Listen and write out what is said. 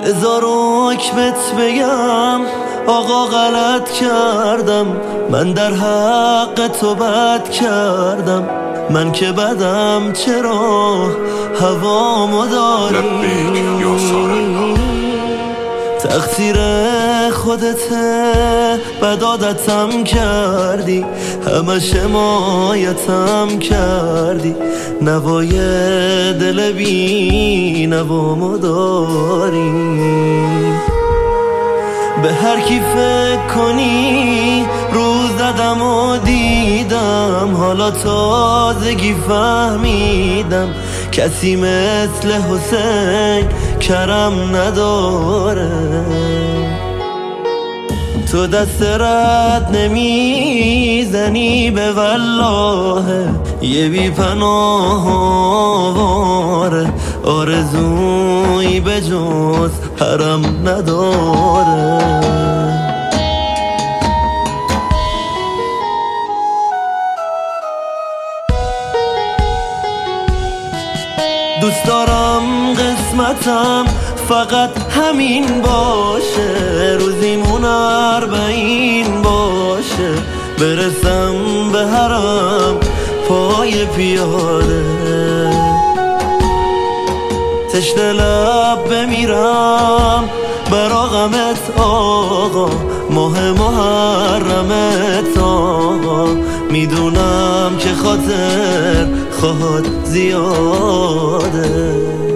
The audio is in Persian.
هزار حکمت بگم آقا غلط کردم، من در حق تو بد کردم. من که بدم چرا هوامو داری؟ تقصیر خودته، بد عادتم کردی، همش حمایتم کردی. نوای دل بی نوامو داری. به هر کی فکر کنی روز زدم و دیدم، حالا تازگی فهمیدم کسی مثل حسین کرم نداره. تو دست رد نمیزنی به والله، یه بی پناه آواره، آرزویی به جز حرم نداره. دوست دارم قسمتم فقط همین باشه، روزیمون 40 باشه، برسم به حرم پای پیاده. تشنه لب بمیرم برا غمت آقا، ماه محرمت آقا. میدونم که خاطر خواهد زیاده.